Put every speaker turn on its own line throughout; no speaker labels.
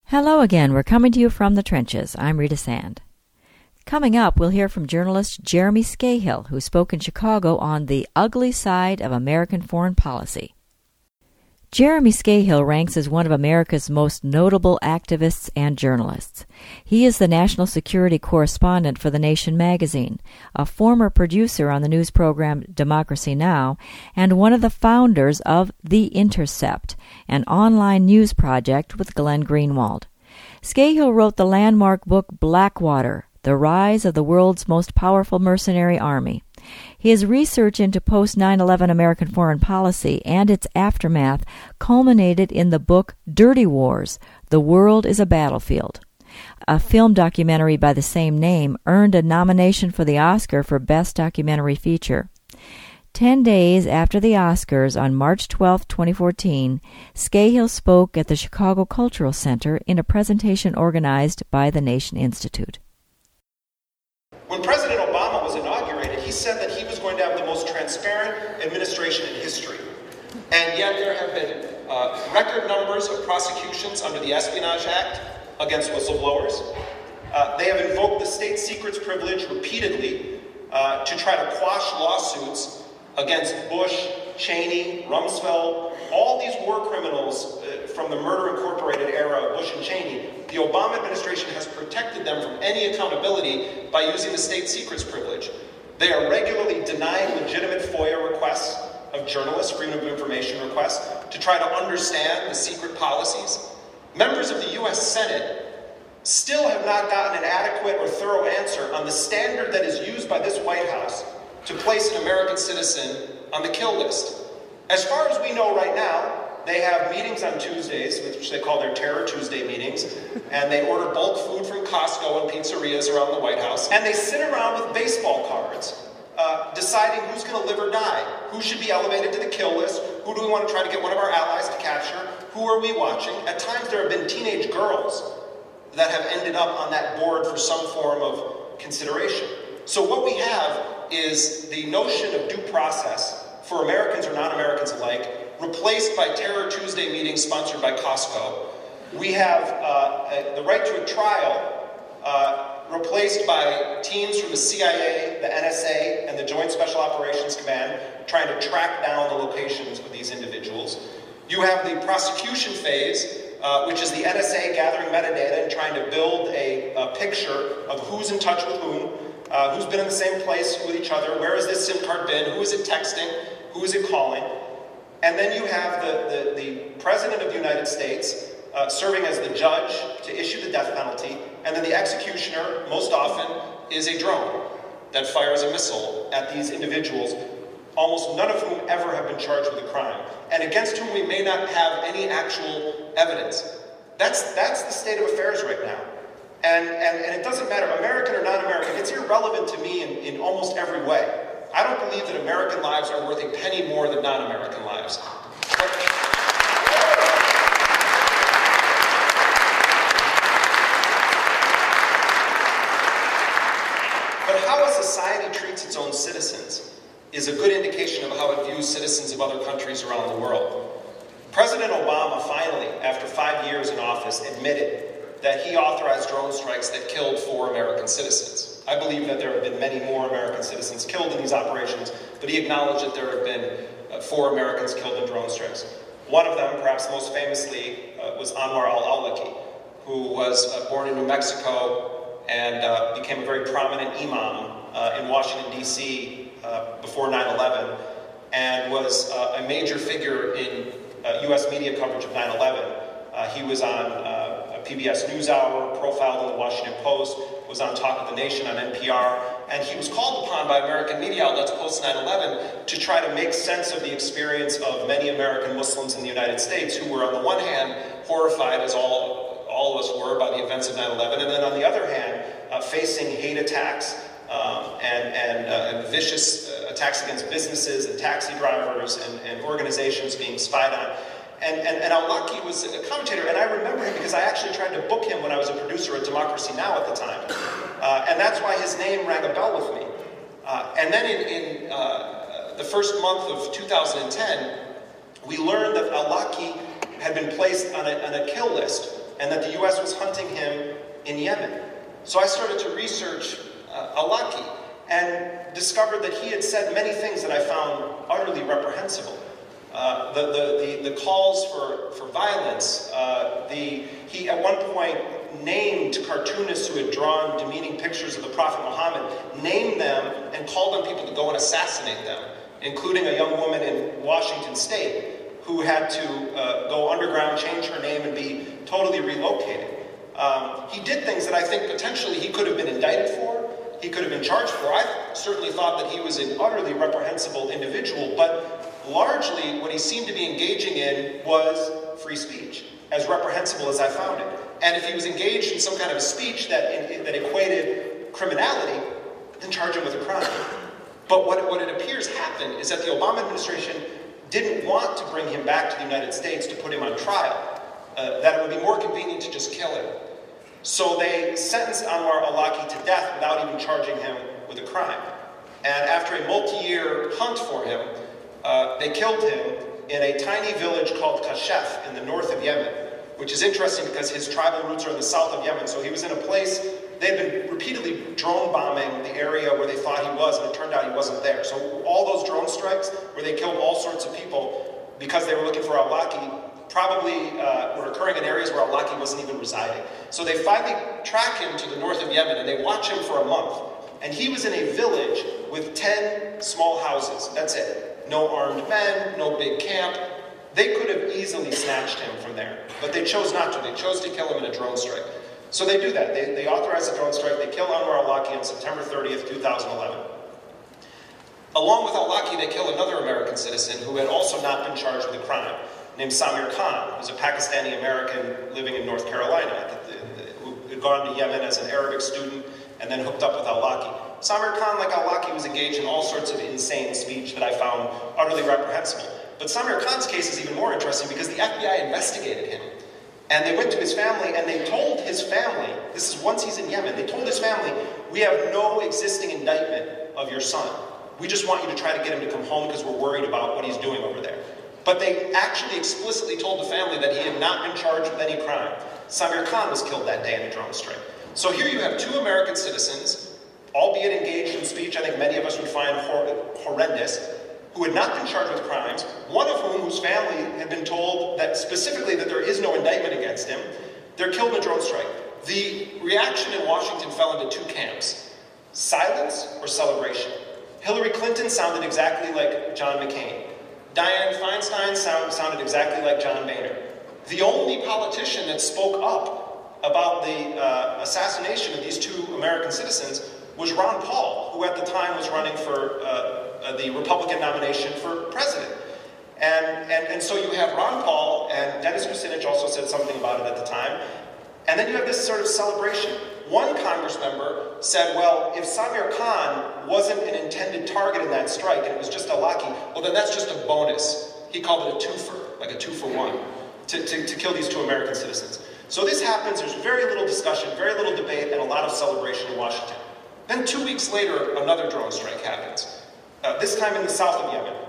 Hello again. We're coming to you from the trenches. I'm Rita Sand. Coming up, we'll hear from journalist Jeremy Scahill, who spoke in Chicago on the ugly side of American foreign policy. Jeremy Scahill ranks as one of America's most notable activists and journalists. He is the national security correspondent for The Nation magazine, a former producer on the news program Democracy Now!, and one of the founders of The Intercept, an online news project with Glenn Greenwald. Scahill wrote the landmark book Blackwater, The Rise of the World's Most Powerful Mercenary Army. His research into post-9/11 American foreign policy and its aftermath culminated in the book Dirty Wars, The World is a Battlefield. A film documentary by the same name earned a nomination for the Oscar for Best Documentary Feature. 10 days after the Oscars, on March 12, 2014, Scahill spoke at the Chicago Cultural Center in a presentation organized by the Nation Institute.
When President Obama was inaugurated, he said that he was going to have the most transparent administration in history. And yet there have been record numbers of prosecutions under the Espionage Act against whistleblowers. They have invoked the state secrets privilege repeatedly to try to quash lawsuits against Bush, Cheney, Rumsfeld, all these war criminals from the Murder Incorporated era of Bush and Cheney. The Obama administration has protected them from any accountability by using the state secrets privilege. They are regularly denying legitimate FOIA requests of journalists, freedom of information requests, to try to understand the secret policies. Members of the U.S. Senate still have not gotten an adequate or thorough answer on the standard that is used by this White House to place an American citizen on the kill list. As far as we know right now, they have meetings on Tuesdays, which they call their Terror Tuesday meetings, and they order bulk food from Costco and pizzerias around the White House, and they sit around with baseball cards, deciding who's going to live or die, who should be elevated to the kill list, who do we want to try to get one of our allies to capture, who are we watching. At times there have been teenage girls that have ended up on that board for some form of consideration. So what we have is the notion of due process for Americans or non-Americans alike, replaced by Terror Tuesday meetings sponsored by Costco. We have the right to a trial replaced by teams from the CIA, the NSA, and the Joint Special Operations Command trying to track down the locations of these individuals. You have the prosecution phase, which is the NSA gathering metadata and trying to build a picture of who's in touch with whom, who's been in the same place with each other, where has this SIM card been, who is it texting, who is it calling. And then you have the President of the United States serving as the judge to issue the death penalty, and then the executioner, most often, is a drone that fires a missile at these individuals, almost none of whom ever have been charged with a crime, and against whom we may not have any actual evidence. That's the state of affairs right now. And it doesn't matter, American or non-American, it's irrelevant to me in almost every way. I don't believe that American lives are worth a penny more than non-American lives. But how a society treats its own citizens is a good indication of how it views citizens of other countries around the world. President Obama finally, after 5 years in office, admitted that he authorized drone strikes that killed 4 American citizens. I believe that there have been many more American citizens killed in these operations, but he acknowledged that there have been 4 Americans killed in drone strikes. One of them, perhaps most famously, was Anwar al-Awlaki, who was born in New Mexico and became a very prominent imam in Washington, D.C. Before 9/11, and was a major figure in U.S. media coverage of 9/11. He was on PBS NewsHour, profiled in the Washington Post, was on Talk of the Nation on NPR, and he was called upon by American media outlets post 9/11 to try to make sense of the experience of many American Muslims in the United States who were, on the one hand, horrified, as all of us were, by the events of 9/11, and then on the other hand, facing hate attacks and vicious attacks against businesses and taxi drivers and organizations being spied on. And al-Awlaki was a commentator, and I remember him because I actually tried to book him when I was a producer at Democracy Now! At the time. And that's why his name rang a bell with me. And then in the first month of 2010, we learned that al-Awlaki had been placed on a kill list and that the U.S. was hunting him in Yemen. So I started to research Awlaki and discovered that he had said many things that I found utterly reprehensible. The calls for violence. He at one point named cartoonists who had drawn demeaning pictures of the Prophet Muhammad, named them and called on people to go and assassinate them, including a young woman in Washington State who had to go underground, change her name, and be totally relocated. He did things that I think potentially he could have been indicted for, he could have been charged for. I certainly thought that he was an utterly reprehensible individual, but largely what he seemed to be engaging in was free speech, as reprehensible as I found it. And if he was engaged in some kind of a speech that equated criminality, then charge him with a crime. But what it appears happened is that the Obama administration didn't want to bring him back to the United States to put him on trial, that it would be more convenient to just kill him. So they sentenced Anwar Awlaki to death without even charging him with a crime. And after a multi-year hunt for him, they killed him in a tiny village called Kashef in the north of Yemen, which is interesting because his tribal roots are in the south of Yemen. So he was in a place, they had been repeatedly drone bombing the area where they thought he was, and it turned out he wasn't there. So all those drone strikes where they killed all sorts of people because they were looking for Awlaki probably were occurring in areas where Awlaki wasn't even residing. So they finally track him to the north of Yemen, and they watch him for a month. And he was in a village with 10 small houses. That's it. No armed men, no big camp. They could have easily snatched him from there, but they chose not to. They chose to kill him in a drone strike. So they do that. They authorize a drone strike. They kill Anwar Awlaki on September 30th, 2011. Along with Awlaki, they kill another American citizen who had also not been charged with a crime, named Samir Khan, who's a Pakistani-American living in North Carolina, who had gone to Yemen as an Arabic student and then hooked up with Awlaki. Samir Khan, like Awlaki, was engaged in all sorts of insane speech that I found utterly reprehensible. But Samir Khan's case is even more interesting because the FBI investigated him. And they went to his family and they told his family, this is once he's in Yemen, they told his family, we have no existing indictment of your son. We just want you to try to get him to come home because we're worried about what he's doing over there. But they actually explicitly told the family that he had not been charged with any crime. Samir Khan was killed that day in a drone strike. So here you have two American citizens, albeit engaged in speech I think many of us would find horrendous, who had not been charged with crimes, one of whose family had been told that specifically that there is no indictment against him. They're killed in a drone strike. The reaction in Washington fell into two camps: silence or celebration. Hillary Clinton sounded exactly like John McCain. Dianne Feinstein sounded exactly like John Boehner. The only politician that spoke up about the assassination of these two American citizens was Ron Paul, who at the time was running for the Republican nomination for president. And so you have Ron Paul, and Dennis Kucinich also said something about it at the time. And then you have this sort of celebration. One Congress member said, well, if Samir Khan wasn't an intended target in that strike and it was just Awlaki, well, then that's just a bonus. He called it a twofer, like a 2-for-1, to kill these two American citizens. So this happens, there's very little discussion, very little debate, and a lot of celebration in Washington. Then 2 weeks later, another drone strike happens, this time in the south of Yemen.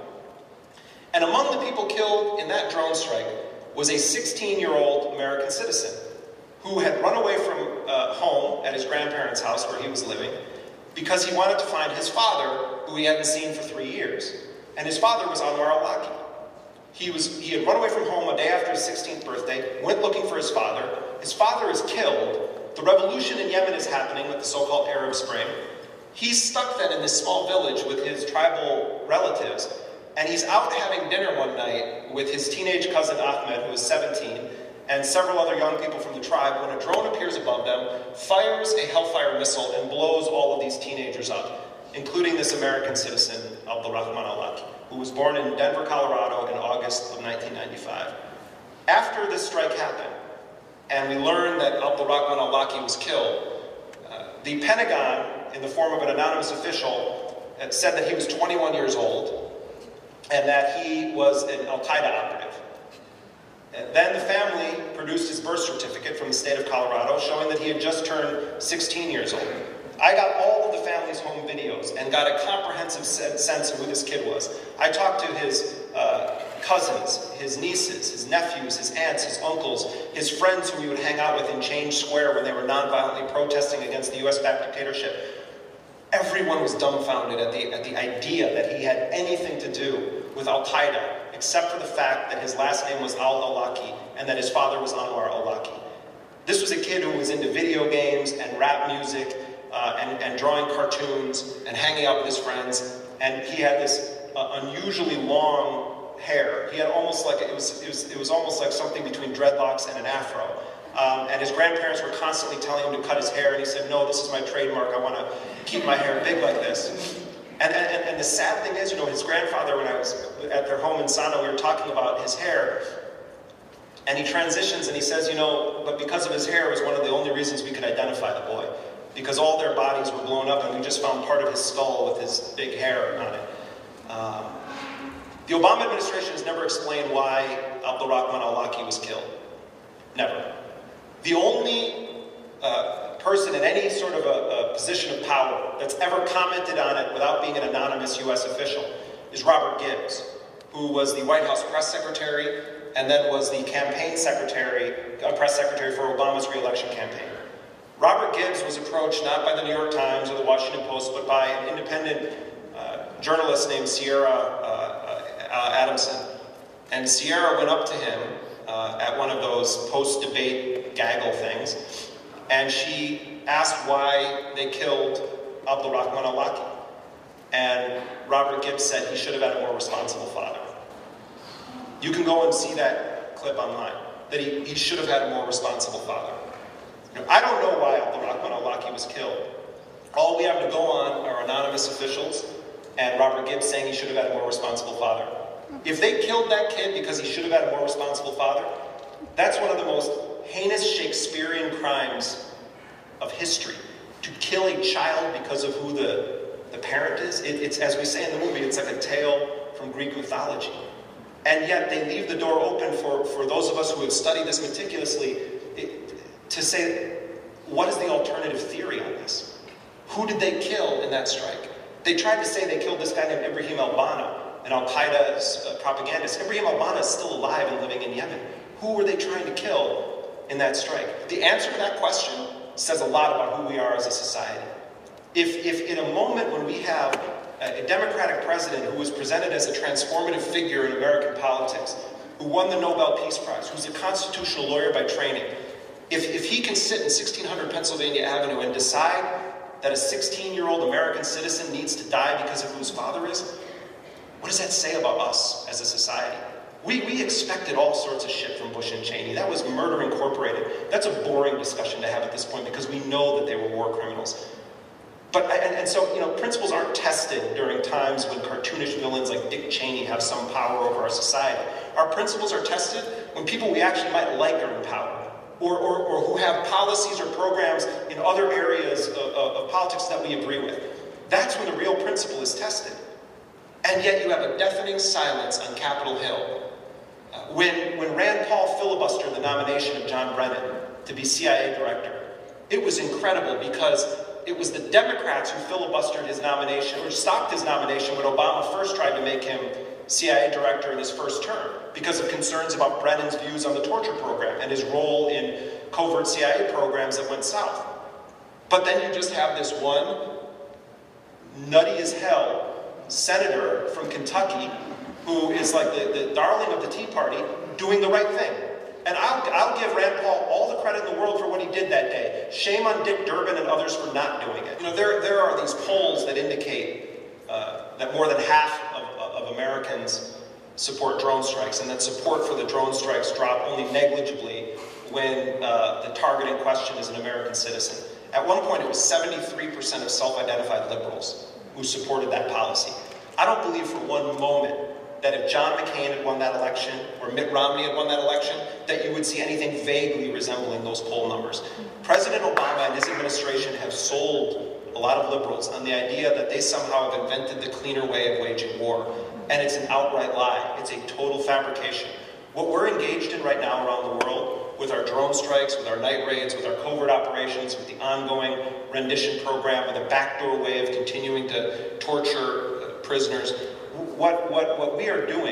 And among the people killed in that drone strike was a 16-year-old American citizen who had run away from home at his grandparents' house where he was living because he wanted to find his father, who he hadn't seen for 3 years. And his father was Anwar Awlaki. He had run away from home a day after his 16th birthday, went looking for his father. His father is killed. The revolution in Yemen is happening with the so-called Arab Spring. He's stuck then in this small village with his tribal relatives, and he's out having dinner one night with his teenage cousin Ahmed, who is 17, and several other young people from the tribe, when a drone appears above them, fires a Hellfire missile, and blows all of these teenagers up, including this American citizen, Abdulrahman Awlaki, who was born in Denver, Colorado in August of 1995. After this strike happened, and we learned that Abdulrahman Awlaki was killed, the Pentagon, in the form of an anonymous official, said that he was 21 years old and that he was an Al-Qaeda operative. And then the family produced his birth certificate from the state of Colorado showing that he had just turned 16 years old. I got all of the family's home videos and got a comprehensive sense of who this kid was. I talked to his cousins, his nieces, his nephews, his aunts, his uncles, his friends who he would hang out with in Change Square when they were nonviolently protesting against the U.S.-backed dictatorship. Everyone was dumbfounded at the idea that he had anything to do with Al-Qaeda, except for the fact that his last name was al-Awlaki and that his father was Anwar al-Awlaki. This was a kid who was into video games and rap music and drawing cartoons and hanging out with his friends, and he had this unusually long hair. He had almost like it was almost like something between dreadlocks and an afro. And his grandparents were constantly telling him to cut his hair, and he said, "No, this is my trademark. I want to keep my hair big like this." And the sad thing is, his grandfather, when I was at their home in Sana, we were talking about his hair, and he transitions and he says, but because of his hair, it was one of the only reasons we could identify the boy, because all their bodies were blown up, and we just found part of his skull with his big hair on it. The Obama administration has never explained why Abdulrahman al-Awlaki was killed. Never. The only person in any sort of a position of power that's ever commented on it without being an anonymous U.S. official is Robert Gibbs, who was the White House press secretary and then was the campaign secretary, press secretary for Obama's re-election campaign. Robert Gibbs was approached not by the New York Times or the Washington Post, but by an independent journalist named Sierra Adamson. And Sierra went up to him at one of those post-debate gaggle things, and she asked why they killed Abdulrahman al-Awlaki. And Robert Gibbs said he should have had a more responsible father. You can go and see that clip online, that he should have had a more responsible father. I don't know why Abdulrahman al-Awlaki was killed. All we have to go on are anonymous officials and Robert Gibbs saying he should have had a more responsible father. If they killed that kid because he should have had a more responsible father, that's one of the most heinous Shakespearean crimes of history. To kill a child because of who the parent is, it's, as we say in the movie, it's like a tale from Greek mythology. And yet they leave the door open for those of us who have studied this meticulously to say, what is the alternative theory on this? Who did they kill in that strike? They tried to say they killed this guy named Ibrahim al-Banna, an al-Qaeda's propagandist. Ibrahim al-Banna is still alive and living in Yemen. Who were they trying to kill in that strike? The answer to that question says a lot about who we are as a society. If in a moment when we have a Democratic president who was presented as a transformative figure in American politics, who won the Nobel Peace Prize, who's a constitutional lawyer by training, if he can sit in 1600 Pennsylvania Avenue and decide that a 16-year-old American citizen needs to die because of who his father is, what does that say about us as a society? We expected all sorts of shit from Bush and Cheney. That was Murder Incorporated. That's a boring discussion to have at this point because we know that they were war criminals. But so principles aren't tested during times when cartoonish villains like Dick Cheney have some power over our society. Our principles are tested when people we actually might like are in power, or who have policies or programs in other areas of politics that we agree with. That's when the real principle is tested. And yet you have a deafening silence on Capitol Hill. When Rand Paul filibustered the nomination of John Brennan to be CIA director, it was incredible because it was the Democrats who filibustered his nomination, or stopped his nomination when Obama first tried to make him CIA director in his first term because of concerns about Brennan's views on the torture program and his role in covert CIA programs that went south. But then you just have this one nutty as hell senator from Kentucky who is like the darling of the Tea Party doing the right thing. And I'll give Rand Paul all the credit in the world for what he did that day. Shame on Dick Durbin and others for not doing it. There are these polls that indicate that more than half of Americans support drone strikes, and that support for the drone strikes drop only negligibly when the target in question is an American citizen. At one point, it was 73% of self-identified liberals who supported that policy. I don't believe for one moment that if John McCain had won that election, or Mitt Romney had won that election, that you would see anything vaguely resembling those poll numbers. President Obama and his administration have sold a lot of liberals on the idea that they somehow have invented the cleaner way of waging war. And it's an outright lie. It's a total fabrication. What we're engaged in right now around the world, with our drone strikes, with our night raids, with our covert operations, with the ongoing rendition program, with a backdoor way of continuing to torture prisoners, what we are doing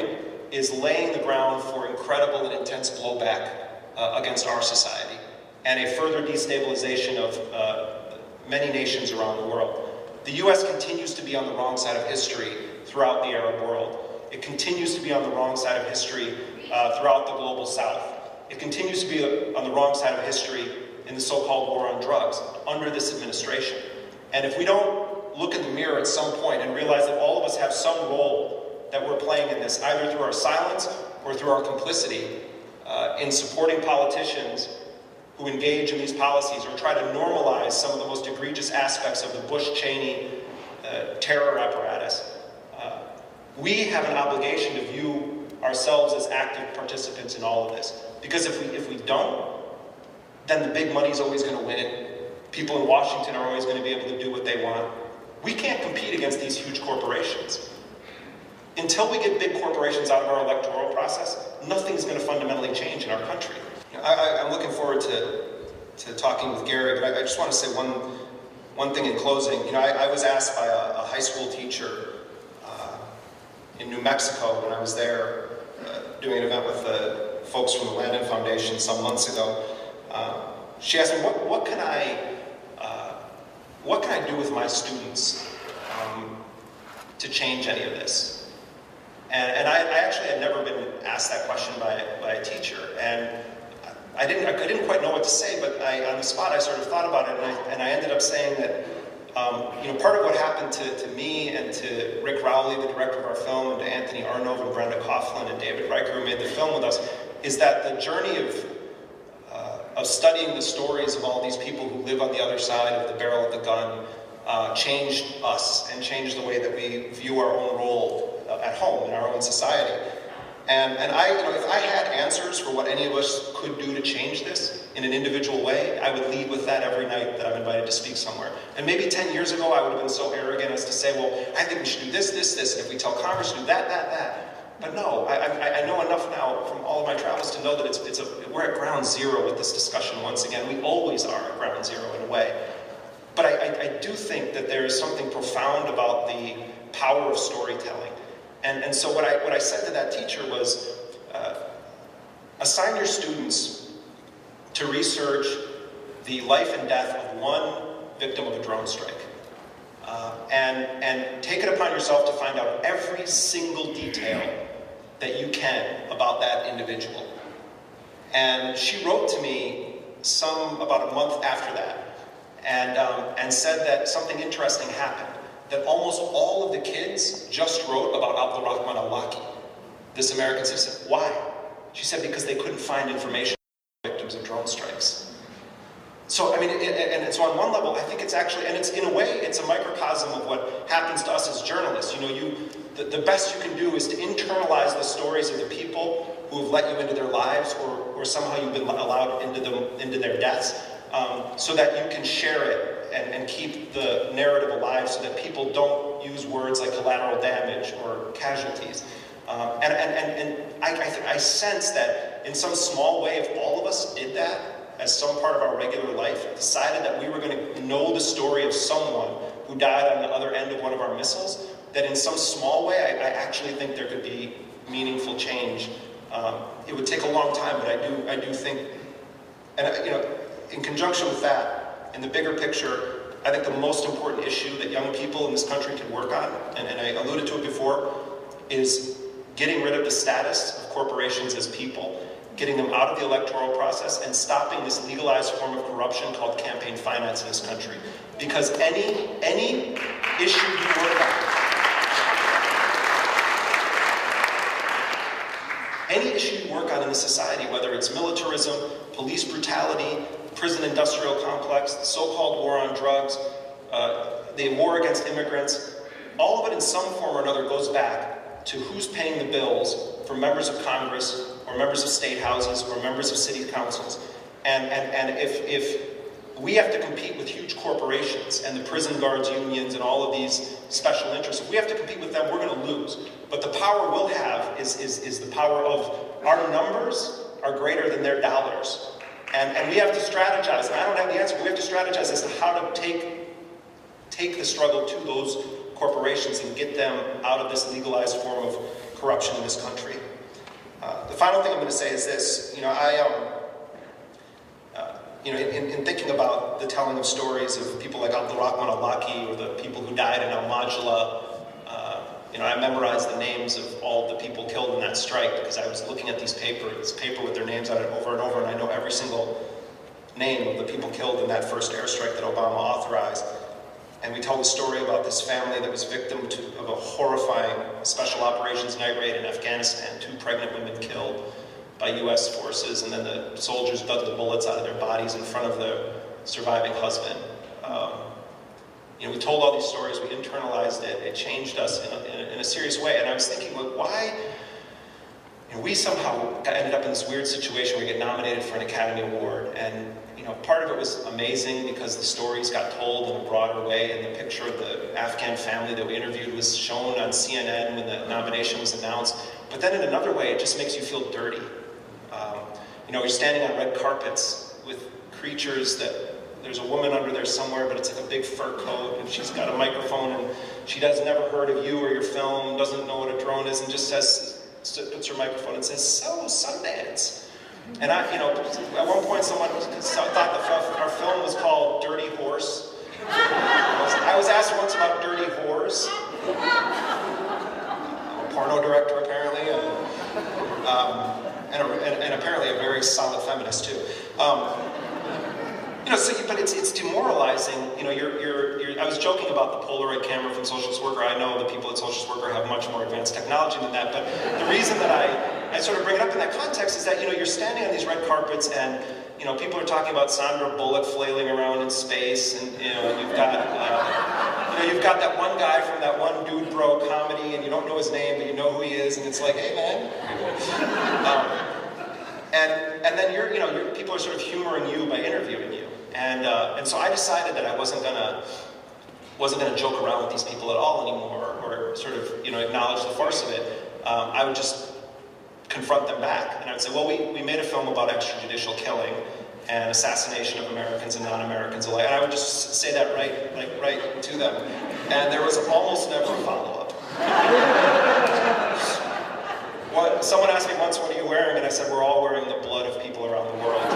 is laying the ground for incredible and intense blowback against our society and a further destabilization of many nations around the world. The U.S. continues to be on the wrong side of history throughout the Arab world. It continues to be on the wrong side of history throughout the global South. It continues to be on the wrong side of history in the so-called war on drugs under this administration. And if we don't look in the mirror at some point and realize that all of us have some role that we're playing in this, either through our silence or through our complicity in supporting politicians who engage in these policies or try to normalize some of the most egregious aspects of the Bush-Cheney terror apparatus, we have an obligation to view ourselves as active participants in all of this. Because if we don't, then the big money's always going to win. People in Washington are always going to be able to do what they want. We can't compete against these huge corporations. Until we get big corporations out of our electoral process, nothing's going to fundamentally change in our country. I'm looking forward to talking with Gary, but I just want to say one thing in closing. I was asked by a high school teacher in New Mexico when I was there doing an event with the folks from the Landon Foundation some months ago. She asked me, what can I do with my students to change any of this? And I actually had never been asked that question by a teacher, and I didn't quite know what to say, but on the spot I sort of thought about it, and I ended up saying that part of what happened to me and to Rick Rowley, the director of our film, and to Anthony Arnove and Brenda Coughlin and David Riker, who made the film with us, is that the journey of studying the stories of all these people who live on the other side of the barrel of the gun changed us and changed the way that we view our own role at home in our own society. And I, if I had answers for what any of us could do to change this in an individual way, I would lead with that every night that I'm invited to speak somewhere. And maybe 10 years ago, I would have been so arrogant as to say, well, I think we should do this, this, this, and if we tell Congress to do that, that, that. But no, I know enough now from all of my travels to know that we're at ground zero with this discussion once again. We always are at ground zero in a way. But I do think that there is something profound about the power of storytelling. And so what I said to that teacher was, assign your students to research the life and death of one victim of a drone strike. And take it upon yourself to find out every single detail that you can about that individual. And she wrote to me about a month after that, and said that something interesting happened. That almost all of the kids just wrote about Abdulrahman al-Awlaki, this American citizen. Why? She said because they couldn't find information on victims of drone strikes. So, and so on one level, I think it's actually, and it's in a way, it's a microcosm of what happens to us as journalists. The best you can do is to internalize the stories of the people who have let you into their lives, or somehow you've been allowed into their deaths, so that you can share it and keep the narrative alive, so that people don't use words like collateral damage or casualties. And I sense that in some small way, if all of us did that as some part of our regular life, decided that we were going to know the story of someone who died on the other end of one of our missiles, that in some small way, I actually think there could be meaningful change. It would take a long time, but I do think, and in conjunction with that, in the bigger picture, I think the most important issue that young people in this country can work on, and I alluded to it before, is getting rid of the status of corporations as people, getting them out of the electoral process, and stopping this legalized form of corruption called campaign finance in this country. Because any issue you work on, in this society, whether it's militarism, police brutality, prison industrial complex, the so-called war on drugs, the war against immigrants, all of it in some form or another goes back to who's paying the bills for members of Congress or members of state houses or members of city councils. And if we have to compete with huge corporations and the prison guards unions and all of these special interests, if we have to compete with them, we're going to lose. But the power we'll have is the power of our numbers are greater than their dollars. And we have to strategize, and I don't have the answer, but we have to strategize as to how to take the struggle to those corporations and get them out of this legalized form of corruption in this country. The final thing I'm going to say is this. In thinking about the telling of stories of people like Abdulrahman al-Laki or the people who died in Al-Majla, I memorized the names of all the people killed in that strike because I was looking at this paper with their names on it over and over, and I know every single name of the people killed in that first airstrike that Obama authorized. And we tell the story about this family that was victim of a horrifying special operations night raid in Afghanistan, 2 pregnant women killed by U.S. forces, and then the soldiers dug the bullets out of their bodies in front of the surviving husband. We told all these stories, we internalized it, it changed us in a serious way. And I was thinking, why we somehow ended up in this weird situation where we get nominated for an Academy Award. And part of it was amazing because the stories got told in a broader way, and the picture of the Afghan family that we interviewed was shown on CNN when the nomination was announced. But then in another way, it just makes you feel dirty. You're standing on red carpets with creatures that there's a woman under there somewhere, but it's like a big fur coat, and she's got a microphone, and she has never heard of you or your film, doesn't know what a drone is, and just puts her microphone and says, "So, Sundance." And at one point someone thought our film was called Dirty Horse. I was asked once about dirty whores. A porno director, apparently, and apparently a very solid feminist, too. But it's demoralizing. I was joking about the Polaroid camera from Socialist Worker. I know the people at Socialist Worker have much more advanced technology than that, but the reason that I sort of bring it up in that context is that, you're standing on these red carpets and, people are talking about Sandra Bullock flailing around in space, and, you've got that one guy from that one Dude Bro comedy, and you don't know his name, but you know who he is, and it's like, hey, man. And then people are sort of humoring you by interviewing you. And so I decided that I wasn't gonna joke around with these people at all anymore, or sort of acknowledge the farce of it. I would just confront them back, and I would say, well, we made a film about extrajudicial killing and assassination of Americans and non-Americans alike, and I would just say that right to them, and there was almost never a follow-up. Someone asked me once, "What are you wearing?" And I said, "We're all wearing the blood of people around the world."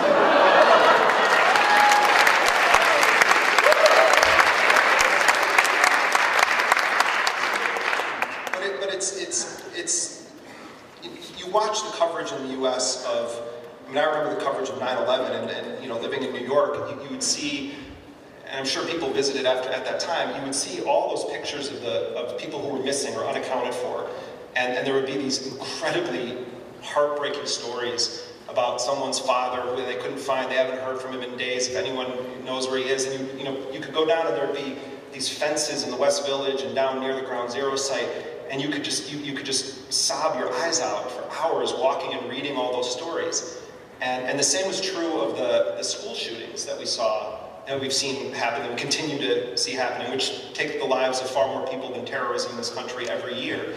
You watch the coverage in the U.S. I remember the coverage of 9/11, and living in New York, you would see, and I'm sure people visited at that time, you would see all those pictures of people who were missing or unaccounted for, and there would be these incredibly heartbreaking stories about someone's father who they couldn't find, they haven't heard from him in days, if anyone knows where he is, and you could go down and there'd be these fences in the West Village and down near the Ground Zero site, and you could just sob your eyes out for hours walking and reading all those stories. And the same was true of the school shootings that we saw, and we've seen happen, and we continue to see happening, which take the lives of far more people than terrorism in this country every year.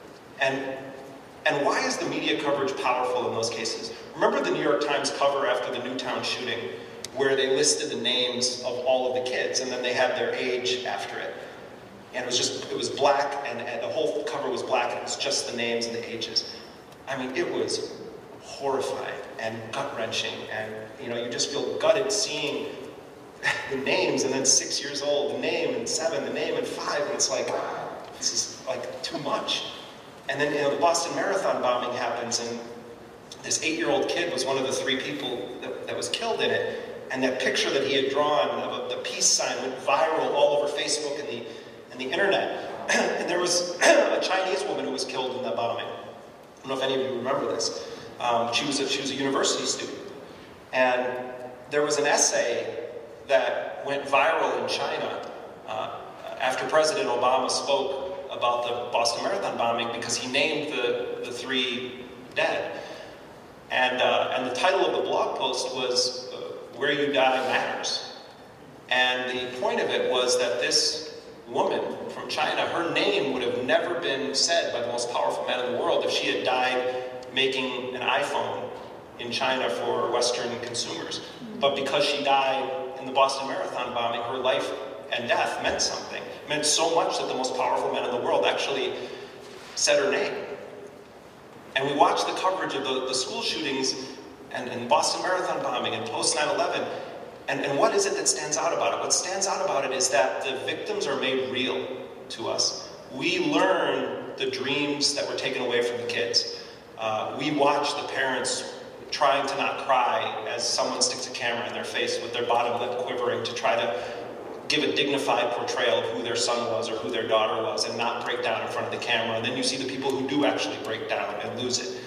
And why is the media coverage powerful in those cases? Remember the New York Times cover after the Newtown shooting, where they listed the names of all of the kids, and then they had their age after it. And it was black, and the whole cover was black, and it was just the names and the ages. I mean, it was horrifying and gut-wrenching, and you just feel gutted seeing the names, and then 6 years old, the name, and 7, the name, and 5, and it's like, this is like too much. And then the Boston Marathon bombing happens, and this 8-year-old kid was one of the 3 people that was killed in it, and that picture that he had drawn of the peace sign went viral all over Facebook and the internet. And there was a Chinese woman who was killed in that bombing. I don't know if any of you remember this. She was a university student, and there was an essay that went viral in China after President Obama spoke about the Boston Marathon bombing, because he named the 3 dead. And the title of the blog post was "Where You Die Matters." And the point of it was that this woman from China, her name would have never been said by the most powerful man in the world if she had died making an iPhone in China for Western consumers. But because she died in the Boston Marathon bombing, her life and death meant something. It meant so much that the most powerful man in the world actually said her name. And we watch the coverage of the school shootings and Boston Marathon bombing and post 9/11, and what is it that stands out about it? What stands out about it is that the victims are made real to us. We learn the dreams that were taken away from the kids. We watch the parents trying to not cry as someone sticks a camera in their face with their bottom lip quivering to try to give a dignified portrayal of who their son was or who their daughter was and not break down in front of the camera. And then you see the people who do actually break down and lose it.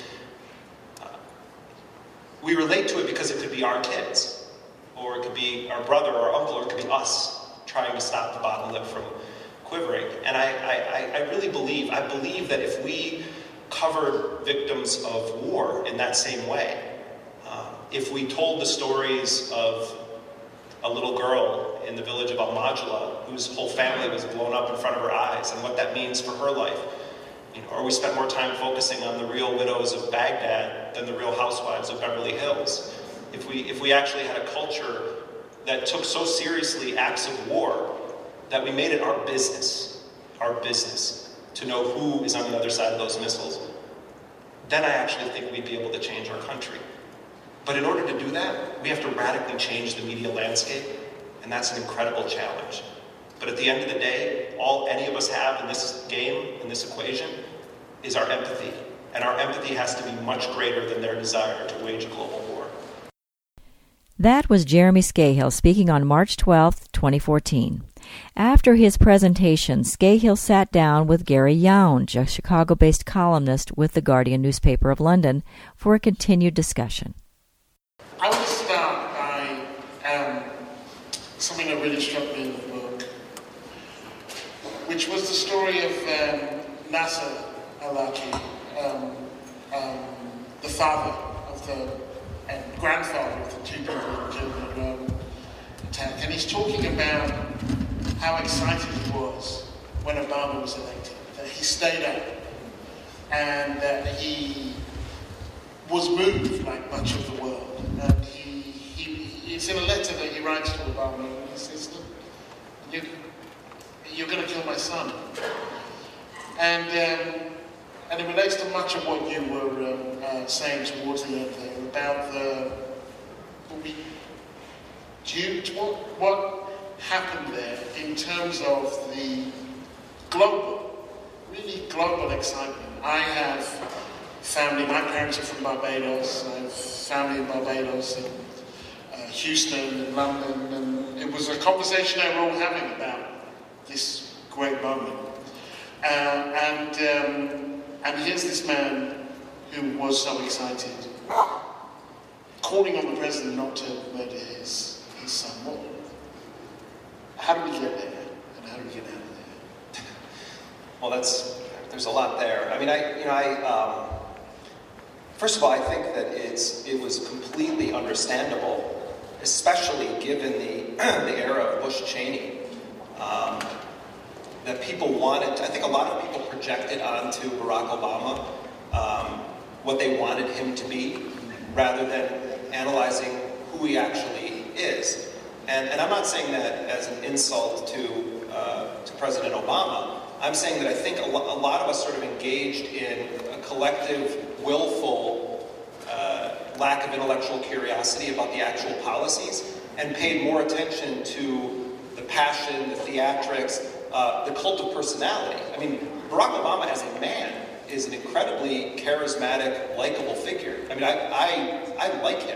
We relate to it because it could be our kids, or it could be our brother or uncle, or it could be us trying to stop the bottom lip from quivering. And I really believe that if we covered victims of war in that same way, if we told the stories of a little girl in the village of Al-Majla whose whole family was blown up in front of her eyes and what that means for her life, or we spent more time focusing on the real widows of Baghdad than the real housewives of Beverly Hills, if we actually had a culture that took so seriously acts of war that we made it our business to know who is on the other side of those missiles, then I actually think we'd be able to change our country. But in order to do that, we have to radically change the media landscape, and that's an incredible challenge. But at the end of the day, all any of us have in this game, in this equation, is our empathy. And our empathy has to be much greater than their desire to wage a global war.
That was Jeremy Scahill speaking on March 12, 2014. After his presentation, Scahill sat down with Gary Younge, a Chicago-based columnist with the Guardian newspaper of London, for a continued discussion.
I want to start by something that really struck me in the book, which was the story of Nasser al-Awlaki, the father of and grandfather of the two people who killed in the Rome attack. And he's talking about how excited he was when Obama was elected, that he stayed up, and that he was moved like much of the world. And it's in a letter that he writes to Obama, and he says, look, you're going to kill my son. And it relates to much of what you were saying towards the end there about what happened there in terms of the really global excitement. I have family, my parents are from Barbados, I have family in Barbados, and Houston and London, and it was a conversation they were all having about this great moment. And here's this man who was so excited, calling on the president not to murder his son. How do we get there, and how do we get out of there?
Well, there's a lot there. I mean, first of all, I think that it was completely understandable, especially given the era of Bush-Cheney, that people wanted. I think a lot of people projected onto Barack Obama what they wanted him to be, rather than analyzing who he actually is. And I'm not saying that as an insult to President Obama. I'm saying that I think a lot of us sort of engaged in a collective, willful lack of intellectual curiosity about the actual policies, and paid more attention to the passion, the theatrics, the cult of personality. I mean, Barack Obama as a man is an incredibly charismatic, likable figure. I mean, I like him.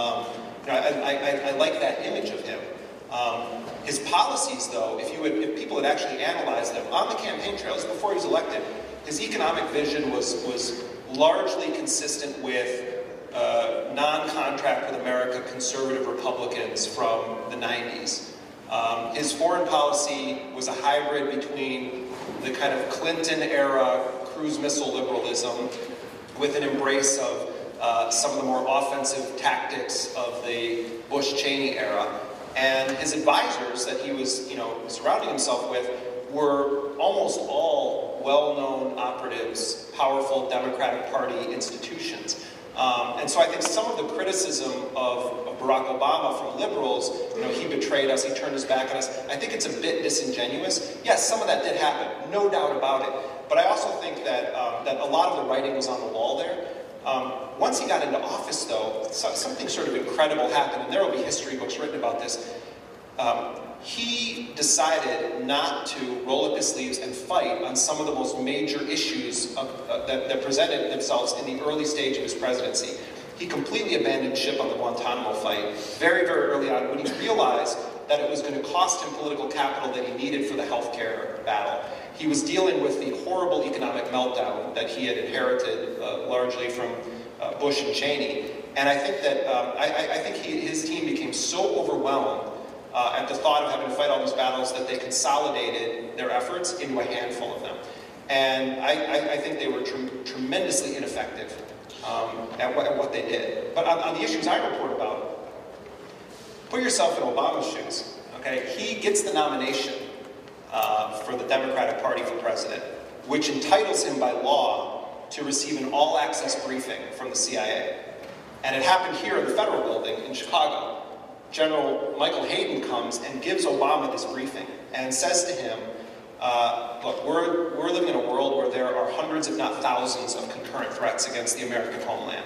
I like that image of him. His policies, though, if people had actually analyzed them on the campaign trails before he was elected, his economic vision was largely consistent with non-contract with America conservative Republicans from the 90s. His foreign policy was a hybrid between the kind of Clinton-era cruise missile liberalism with an embrace of some of the more offensive tactics of the Bush-Cheney era. And his advisors that he was, surrounding himself with were almost all well-known operatives, powerful Democratic Party institutions. And so I think some of the criticism of Barack Obama from liberals, he betrayed us, he turned his back on us, I think it's a bit disingenuous. Yes, some of that did happen, no doubt about it. But I also think that that a lot of the writing was on the wall there. Once he got into office, though, something sort of incredible happened, and there will be history books written about this. He decided not to roll up his sleeves and fight on some of the most major issues that presented themselves in the early stage of his presidency. He completely abandoned ship on the Guantanamo fight very, very early on when he realized that it was going to cost him political capital that he needed for the healthcare battle. He was dealing with the horrible economic meltdown that he had inherited largely from Bush and Cheney. And I think that I think his team became so overwhelmed at the thought of having to fight all these battles that they consolidated their efforts into a handful of them. And I think they were tremendously ineffective at what they did. But on the issues I report about, put yourself in Obama's shoes. Okay, he gets the nomination for the Democratic Party for president, which entitles him by law to receive an all-access briefing from the CIA. And it happened here in the Federal Building in Chicago. General Michael Hayden comes and gives Obama this briefing and says to him, look, we're living in a world where there are hundreds, if not thousands, of concurrent threats against the American homeland.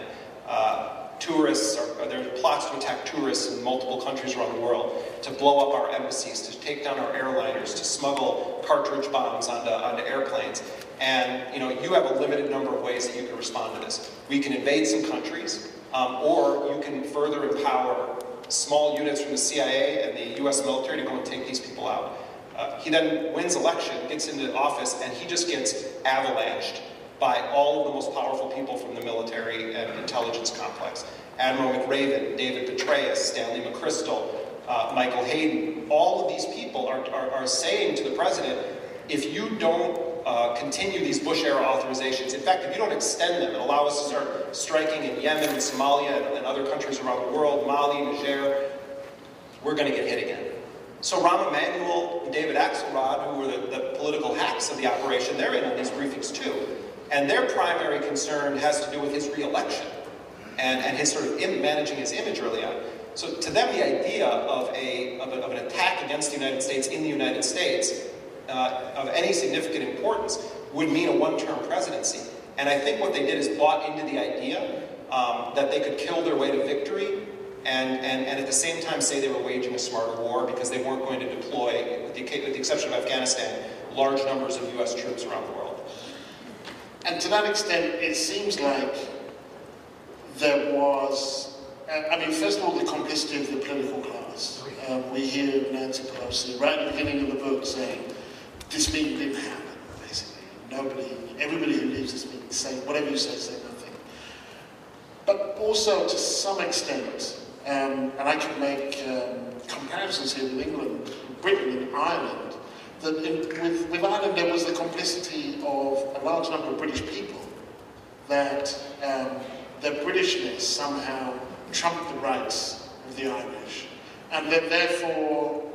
There are plots to attack tourists in multiple countries around the world, to blow up our embassies, to take down our airliners, to smuggle cartridge bombs onto airplanes. And you have a limited number of ways that you can respond to this. We can invade some countries, or you can further empower small units from the CIA and the U.S. military to go and take these people out. He then wins election, gets into office, and he just gets avalanched by all of the most powerful people from the military and intelligence complex. Admiral McRaven, David Petraeus, Stanley McChrystal, Michael Hayden. All of these people are saying to the president, if you don't continue these Bush-era authorizations, in fact, if you don't extend them and allow us to start striking in Yemen and Somalia and other countries around the world, Mali, Niger, we're going to get hit again. So Rahm Emanuel and David Axelrod, who were the political hacks of the operation, they're in on these briefings too. And their primary concern has to do with his re-election and his sort of managing his image early on. So to them, the idea of an attack against the United States in the United States of any significant importance would mean a one-term presidency. And I think what they did is bought into the idea that they could kill their way to victory and at the same time say they were waging a smarter war because they weren't going to deploy, with the exception of Afghanistan, large numbers of U.S. troops around the world.
And to that extent, it seems like there was, first of all, the complicity of the political class. We hear Nancy Pelosi right at the beginning of the book saying, this meeting didn't happen, basically. Everybody who leaves this meeting say, whatever you say nothing. But also, to some extent, and I can make comparisons here with England, Britain and Ireland, that with Ireland there was the complicity of a large number of British people, that their Britishness somehow trumped the rights of the Irish, and that therefore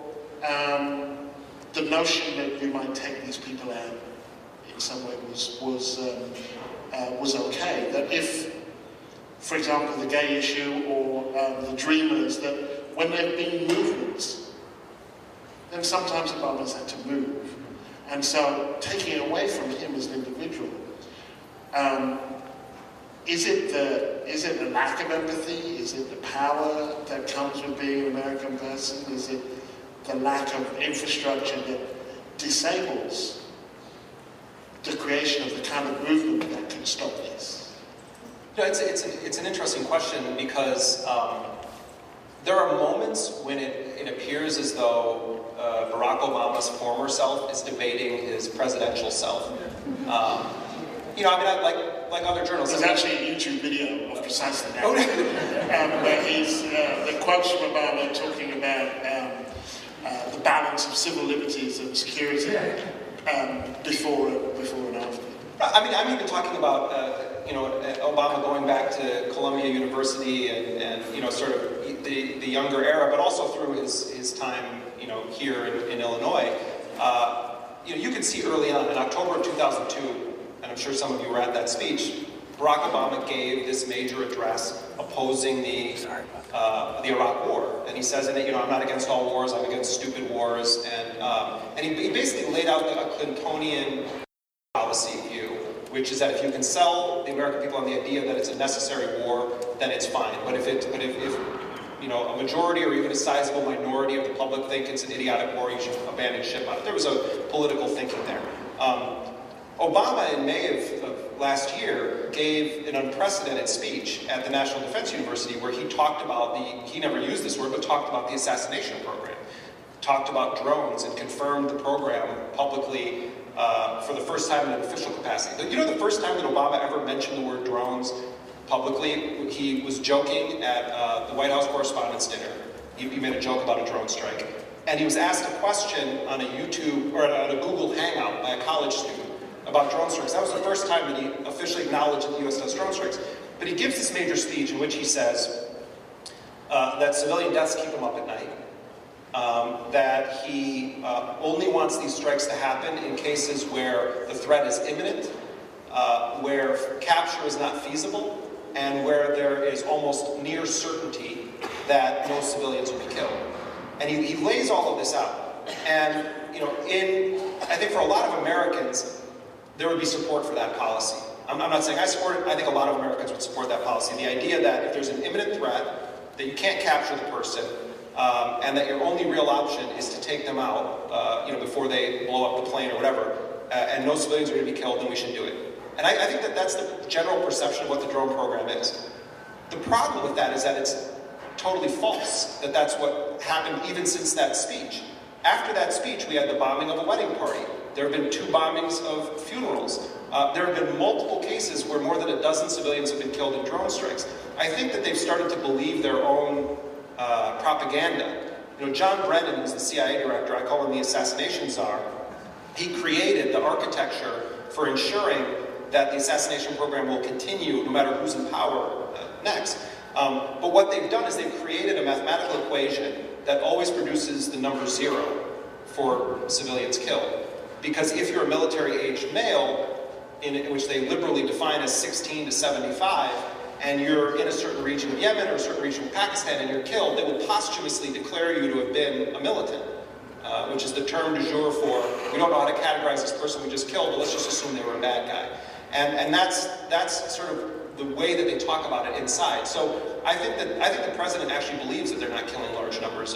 the notion that you might take these people out in some way was okay. That if, for example, the gay issue or the Dreamers, that when there have been movements, then sometimes Obama's had to move. And so taking it away from him as an individual, is it the lack of empathy? Is it the power that comes with being an American person? Is it the lack of infrastructure that disables the creation of the kind of movement that can stop this?
It's an interesting question because there are moments when it appears as though Barack Obama's former self is debating his presidential self. Like other journalists.
There's actually a YouTube video of precisely that. Where he's the quotes from Obama talking about the balance of civil liberties and security before and after.
I'm even talking about Obama going back to Columbia University and sort of the younger era, but also through his time here in Illinois. You could see early on in October of 2002. And I'm sure some of you were at that speech, Barack Obama gave this major address opposing the Iraq War. And he says in it, I'm not against all wars, I'm against stupid wars. And he basically laid out a Clintonian policy view, which is that if you can sell the American people on the idea that it's a necessary war, then it's fine. But if a majority or even a sizable minority of the public think it's an idiotic war, you should abandon ship on it. There was a political thinking there. Obama, in May of last year, gave an unprecedented speech at the National Defense University where he talked about he never used this word, but talked about the assassination program. Talked about drones and confirmed the program publicly for the first time in an official capacity. You know, the first time that Obama ever mentioned the word drones publicly, he was joking at the White House Correspondents' Dinner. He made a joke about a drone strike. And he was asked a question on a YouTube, or on a Google Hangout by a college student about drone strikes. That was the first time that he officially acknowledged that the U.S. does drone strikes. But he gives this major speech in which he says that civilian deaths keep him up at night, that he only wants these strikes to happen in cases where the threat is imminent, where capture is not feasible, and where there is almost near certainty that no civilians will be killed. And he lays all of this out. And, I think for a lot of Americans, there would be support for that policy. I'm not saying I support it. I think a lot of Americans would support that policy. The idea that if there's an imminent threat, that you can't capture the person, and that your only real option is to take them out, before they blow up the plane or whatever, and no civilians are going to be killed, then we should do it. And I think that that's the general perception of what the drone program is. The problem with that is that it's totally false, that that's what happened even since that speech. After that speech, we had the bombing of a wedding party. There have been 2 bombings of funerals. There have been multiple cases where more than a dozen civilians have been killed in drone strikes. I think that they've started to believe their own propaganda. John Brennan, who's the CIA director, I call him the assassination czar, he created the architecture for ensuring that the assassination program will continue no matter who's in power next. But what they've done is they've created a mathematical equation that always produces the number 0 for civilians killed. Because if you're a military-aged male, in which they liberally define as 16 to 75, and you're in a certain region of Yemen or a certain region of Pakistan and you're killed, they will posthumously declare you to have been a militant, which is the term du jour for, we don't know how to categorize this person we just killed, but let's just assume they were a bad guy. And that's sort of the way that they talk about it inside. So I think the president actually believes that they're not killing large numbers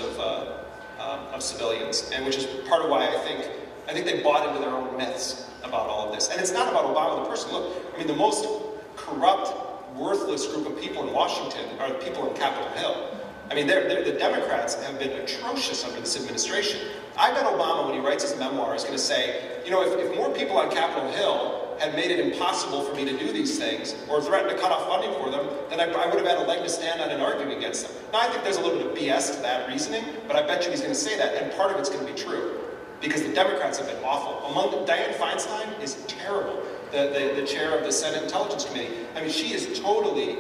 of civilians, and which is part of why I think they bought into their own myths about all of this. And it's not about Obama the person. Look, the most corrupt, worthless group of people in Washington are the people in Capitol Hill. The Democrats have been atrocious under this administration. I bet Obama, when he writes his memoir, is going to say, if more people on Capitol Hill had made it impossible for me to do these things, or threatened to cut off funding for them, then I would have had a leg to stand on and arguing against them. Now, I think there's a little bit of BS to that reasoning, but I bet you he's going to say that, and part of it's going to be true. Because the Democrats have been awful. Dianne Feinstein is terrible, the chair of the Senate Intelligence Committee. She is totally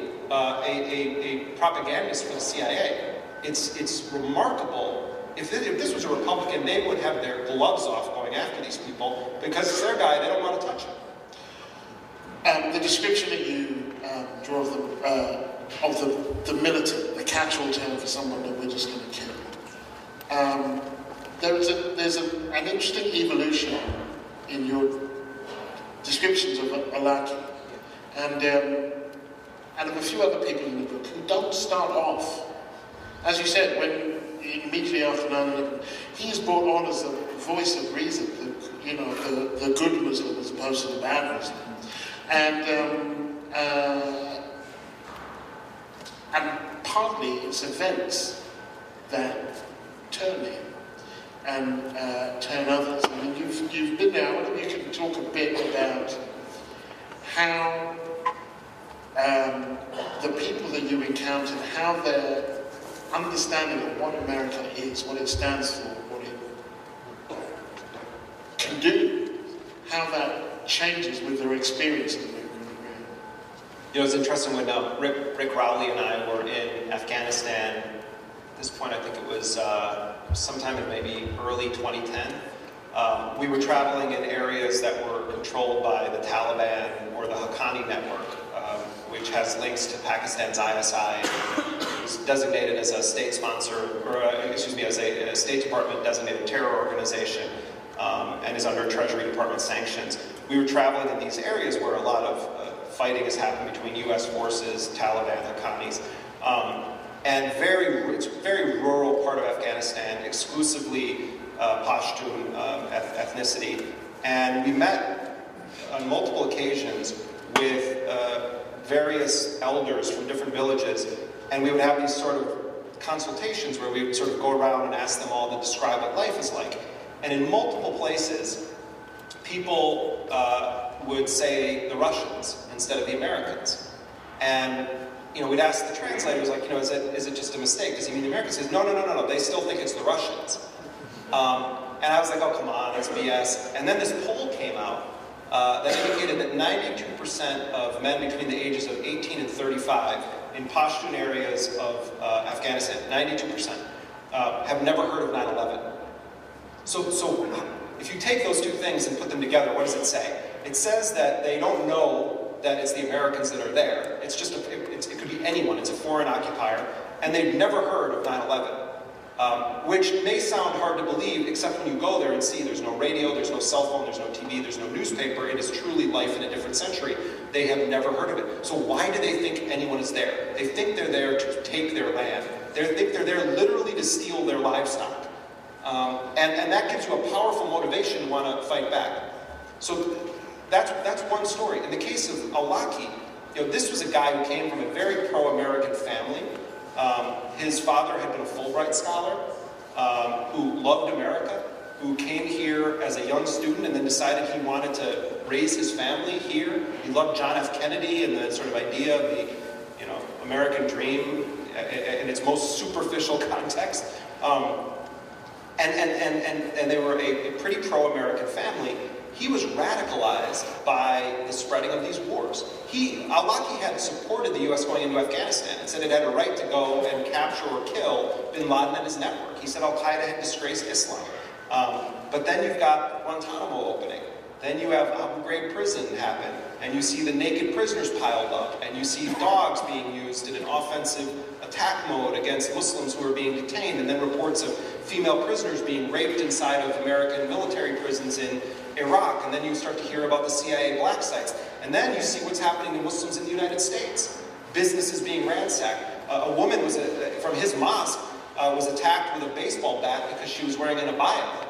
a propagandist for the CIA. It's remarkable. If this was a Republican, they would have their gloves off going after these people, because it's their guy, they don't want to touch him.
The description that you draw of the militant, the catch-all term for someone that we're just going to kill. There's an interesting evolution in your descriptions of Al-Awlaki and of a few other people in the book who don't start off, as you said, when immediately after 9/11, he is brought on as the voice of reason, the good Muslim as opposed to the bad Muslim, and partly it's events that turn him and turn others. You've been there. I wonder if you can talk a bit about how the people that you encountered, how their understanding of what America is, what it stands for, what it can do, how that changes with their experience of America on the ground.
It's interesting when Rick Rowley and I were in Afghanistan. At this point, I think it was sometime in maybe early 2010. We were traveling in areas that were controlled by the Taliban or the Haqqani network, which has links to Pakistan's ISI. It was designated as a state sponsor, or as a State Department designated terror organization. and is under Treasury Department sanctions. We were traveling in these areas where a lot of fighting has happened between U.S. forces, Taliban, Haqqanis, and it's a very rural part of Afghanistan, exclusively Pashtun ethnicity. And we met on multiple occasions with various elders from different villages, and we would have these sort of consultations where we would sort of go around and ask them all to describe what life is like. And in multiple places, people would say the Russians instead of the Americans. And we'd ask the translators, like, is it just a mistake? Does he mean the Americans? He says, no, they still think it's the Russians. And I was like, oh, come on, that's BS. And then this poll came out that indicated that 92% of men between the ages of 18 and 35 in Pashtun areas of Afghanistan, 92%, have never heard of 9/11. So if you take those two things and put them together, what does it say? It says that they don't know that it's the Americans that are there. It's just it could be anyone. It's a foreign occupier, and they've never heard of 9/11, which may sound hard to believe, except when you go there and see there's no radio, there's no cell phone, there's no TV, there's no newspaper. It is truly life in a different century. They have never heard of it. So why do they think anyone is there? They think they're there to take their land. They think they're there literally to steal their livestock. And that gives you a powerful motivation to want to fight back. So that's one story. In the case of Awlaki, this was a guy who came from a very pro-American family. His father had been a Fulbright scholar who loved America, who came here as a young student and then decided he wanted to raise his family here. He loved John F. Kennedy and the sort of idea of the American dream in its most superficial context. And they were a pretty pro-American family. He was radicalized by the spreading of these wars. Awlaki had supported the U.S. going into Afghanistan and said it had a right to go and capture or kill bin Laden and his network. He said Al-Qaeda had disgraced Islam. But then you've got Guantanamo opening. Then you have Abu Ghraib prison happen, and you see the naked prisoners piled up, and you see dogs being used in an offensive attack mode against Muslims who are being detained, and then reports of female prisoners being raped inside of American military prisons in Iraq, and then you start to hear about the CIA black sites. And then you see what's happening to Muslims in the United States. Businesses being ransacked. A woman from his mosque was attacked with a baseball bat because she was wearing an abaya.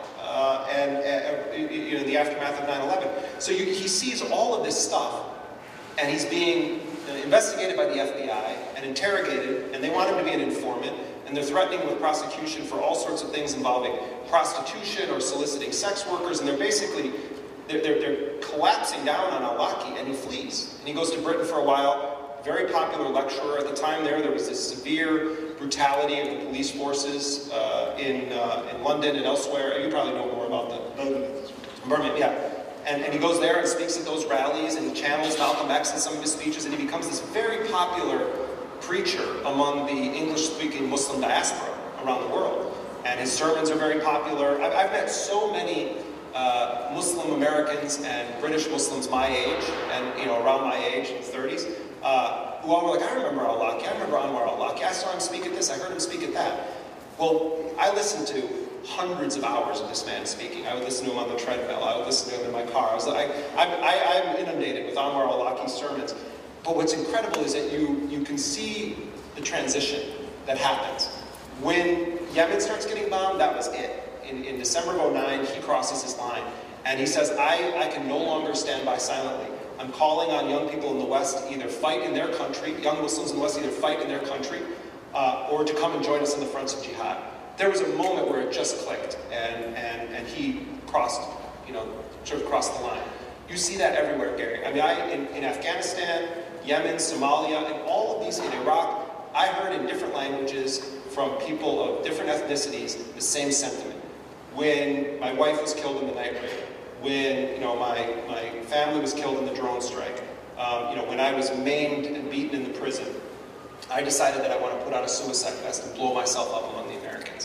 In the aftermath of 9/11. So he sees all of this stuff, and he's being investigated by the FBI and interrogated, and they want him to be an informant, and they're threatening with prosecution for all sorts of things involving prostitution or soliciting sex workers, and they're collapsing down on Awlaki, and he flees. And he goes to Britain for a while. Very popular lecturer at the time. There was this severe brutality of the police forces in London and elsewhere. You probably know more about Birmingham, yeah. And he goes there and speaks at those rallies and channels Malcolm X in some of his speeches, and he becomes this very popular preacher among the English-speaking Muslim diaspora around the world. And his sermons are very popular. I've met so many Muslim Americans and British Muslims my age, and around my age, in the 30s, who all were like, I remember Awlaki, I remember Anwar Awlaki, I saw him speak at this, I heard him speak at that. Well, I listened to hundreds of hours of this man speaking. I would listen to him on the treadmill, I would listen to him in my car. I'm inundated with Anwar Awlaki's sermons. But what's incredible is that you can see the transition that happens. When Yemen starts getting bombed, that was it. In December of 2009, he crosses his line, and he says, I can no longer stand by silently. I'm calling on young people in the West to either fight in their country, young Muslims in the West either fight in their country, or to come and join us in the fronts of jihad. There was a moment where it just clicked, and he crossed, sort of crossed the line. You see that everywhere, Gary. I mean, in Afghanistan, Yemen, Somalia, and all of these, in Iraq, I heard in different languages from people of different ethnicities the same sentiment. When my wife was killed in the night raid, when my family was killed in the drone strike, when I was maimed and beaten in the prison, I decided that I want to put on a suicide vest and blow myself up among the Americans.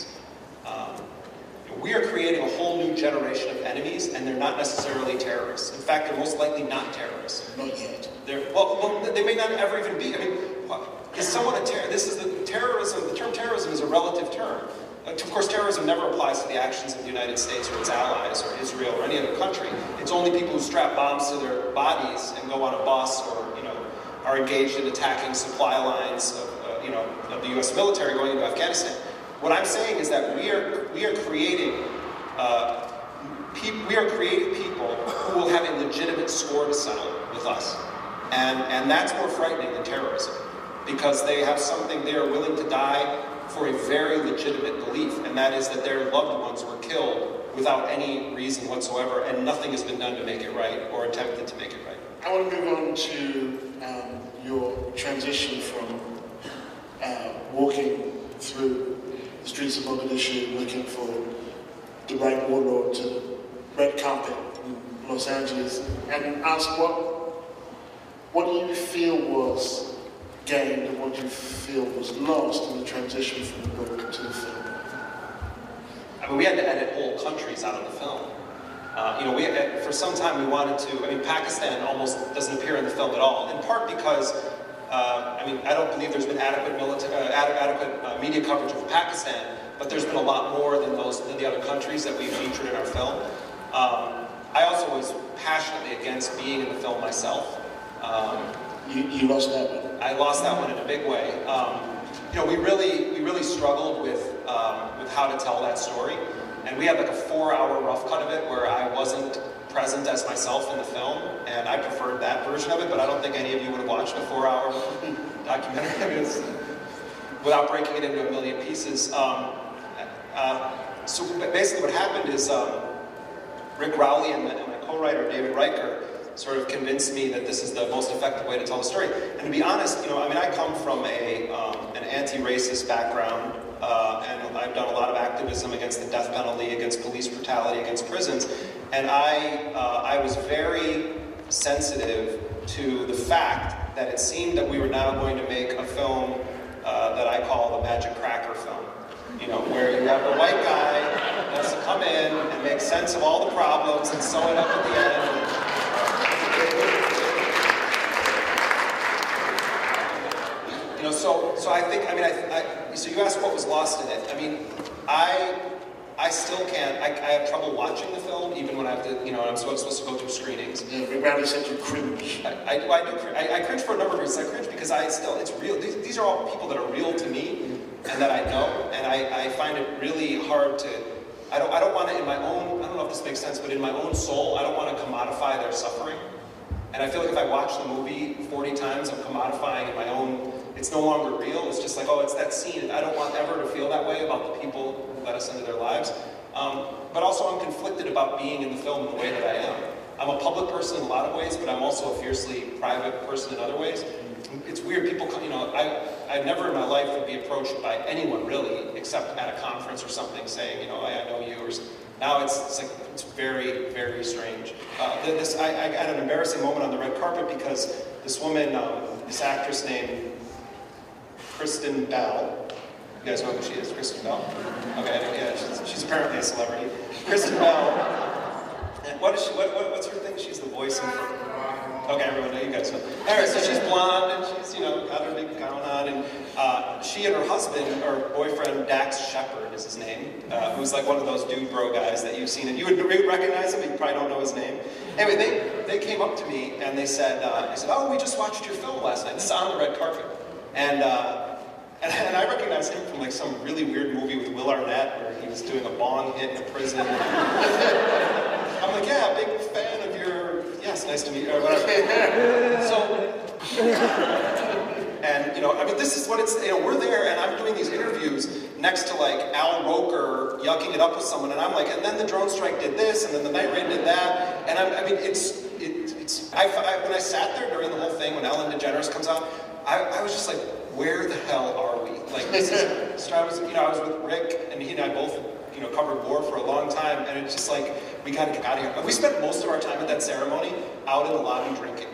We are creating a whole new generation of enemies, and they're not necessarily terrorists. In fact, they're most likely not terrorists.
Not yet.
Well, they may not ever even be. I mean, is someone a terrorist? This is the terrorism. The term terrorism is a relative term. Of course, terrorism never applies to the actions of the United States or its allies or Israel or any other country. It's only people who strap bombs to their bodies and go on a bus or, are engaged in attacking supply lines of the U.S. military going into Afghanistan. What I'm saying is that we are creating people who will have a legitimate score to settle with us, and that's more frightening than terrorism, because they have something they are willing to die for a very legitimate belief, and that is that their loved ones were killed without any reason whatsoever, and nothing has been done to make it right or attempted to make it right.
I want to move on to your transition from walking through the streets of Mogadishu looking for the right warlord to the red carpet in Los Angeles, and ask what do you feel was gained and what do you feel was lost in the transition from the book to the film?
I mean, we had to edit whole countries out of the film. For some time we wanted to, Pakistan almost doesn't appear in the film at all, in part because, I don't believe there's been adequate media coverage of Pakistan, but there's been a lot more than the other countries that we've featured in our film. I also was passionately against being in the film myself.
You lost that one?
I lost that one in a big way. We really struggled with how to tell that story. And we had like a 4-hour rough cut of it where I wasn't present as myself in the film, and I preferred that version of it, but I don't think any of you would have watched a 4-hour documentary without breaking it into a million pieces. So basically what happened is Rick Rowley and my co-writer David Riker sort of convinced me that this is the most effective way to tell the story. And to be honest, I come from an anti-racist background, and I've done a lot of activism against the death penalty, against police brutality, against prisons, and I was very sensitive to the fact that it seemed that we were now going to make a film that I call the Magic Cracker film. Where you have the white guy that has to come in and make sense of all the problems and sew it up at the end. So I think, so you asked what was lost in it. I still can't, I have trouble watching the film, even when I have to, I'm supposed to go through screenings.
Yeah, Rick Rowley said you cringe.
I cringe for a number of reasons. I cringe because it's real. These are all people that are real to me and that I know, and I find it really hard to, I don't want to, in my own, I don't know if this makes sense, but in my own soul, I don't want to commodify their suffering. And I feel like if I watch the movie 40 times, I'm commodifying in my own, it's no longer real. It's just like, it's that scene. I don't want ever to feel that way about the people who let us into their lives. But also I'm conflicted about being in the film in the way that I am. I'm a public person in a lot of ways, but I'm also a fiercely private person in other ways. It's weird, people, I never in my life would be approached by anyone really, except at a conference or something saying, I know you, or now it's very, very strange. I had an embarrassing moment on the red carpet because this woman, this actress named Kristen Bell, you guys know who she is, Kristen Bell? Okay, yeah, she's apparently a celebrity. Kristen Bell, and what's her thing? She's the voice of... Okay, everyone know, you guys know. Anyway, so she's blonde, and she's, got her big gown on, and she and her husband, or boyfriend, Dax Shepard is his name, who's like one of those dude bro guys that you've seen, and you would recognize him, but you probably don't know his name. Anyway, they came up to me, and they said, we just watched your film last night. This is on the red carpet. And I recognized him from like some really weird movie with Will Arnett, where he was doing a bong hit in a prison. I'm like, yeah, big fan of your... Yes, nice to meet you, or whatever. And, this is what it's, we're there, and I'm doing these interviews next to, like, Al Roker yucking it up with someone, and I'm like, and then the drone strike did this, and then the night raid did that, and when I sat there during the whole thing, when Ellen DeGeneres comes out, I was just like, where the hell are we? Like, this is, so I was with Rick, and he and I both, covered war for a long time, and it's just like, we gotta get out of here. And we spent most of our time at that ceremony out in the lobby drinking.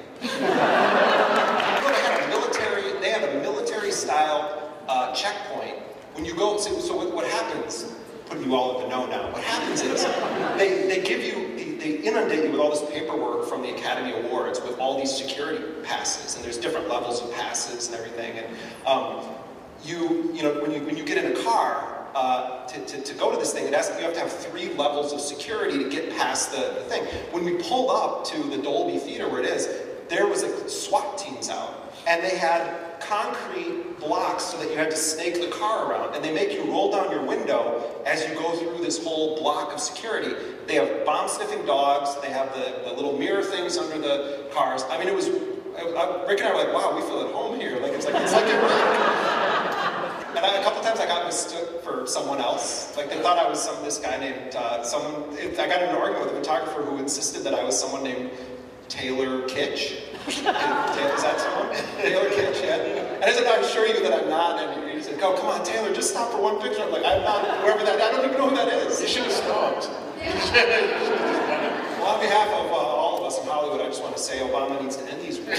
They have a military-style checkpoint. When you go, so what happens, putting you all in the know now, what happens is, they inundate you with all this paperwork from the Academy Awards with all these security passes, and there's different levels of passes and everything, and when you get in a car, to go to this thing, you have to have 3 levels of security to get past the thing. When we pulled up to the Dolby Theater where it is, there was SWAT teams out, and they had concrete blocks so that you had to snake the car around, and they make you roll down your window as you go through this whole block of security. They have bomb-sniffing dogs, they have the little mirror things under the cars. I mean, it was, Rick and I were like, wow, we feel at home here. It's like and a couple times I got mistook for someone else. Like, they thought I was this guy named, I got in an argument with a photographer who insisted that I was someone named Taylor Kitsch. Is that someone? Taylor Kitsch, yeah. And I said, I assure you that I'm not. And he said, oh, come on, Taylor, just stop for one picture. I'm like, I'm not, whoever that, I don't even know who that is.
You should have stopped.
Well, on behalf of all of us in Hollywood, I just want to say Obama needs to end these wars.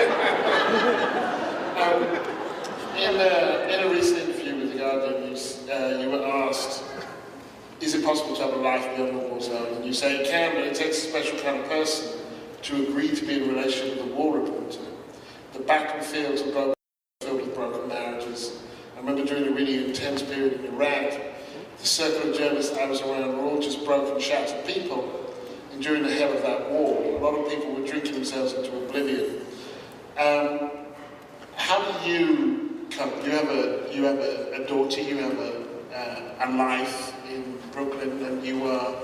In a recent interview with The Guardian, you were asked, is it possible to have a life beyond the war zone? And you say it can, but it takes a special kind of person to agree to be in a relationship with a war reporter. The battlefields are filled with broken marriages. I remember during a really intense period in Iraq, the circle of journalists I was around were all just broken, shattered people. And during the hell of that war, a lot of people were drinking themselves into oblivion. How do you cope? You have a daughter, you have a life in Brooklyn, and you are,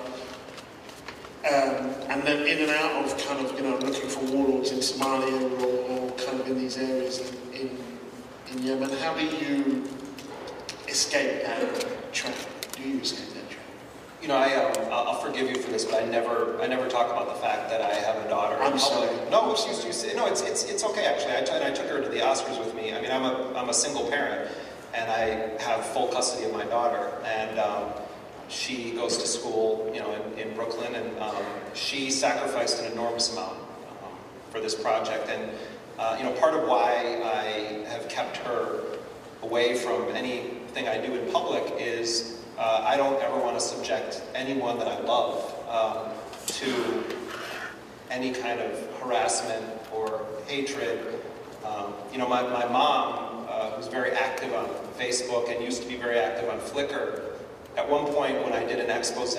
and then in and out of kind of, looking for warlords in Somalia or kind of in these areas in Yemen. How do you escape that trap? Do you escape that trap?
I'll forgive you for this, but I never talk about the fact that I have a daughter.
I'm sorry.
No, excuse me. No, it's okay actually. I took her to the Oscars with me. I mean, I'm a single parent, and I have full custody of my daughter, and she goes to school, in Brooklyn, and she sacrificed an enormous amount for this project, and part of why I have kept her away from anything I do in public is I don't ever want to subject anyone that I love to any kind of harassment or hatred. My mom, who's very active on Facebook and used to be very active on Flickr, at one point when I did an expose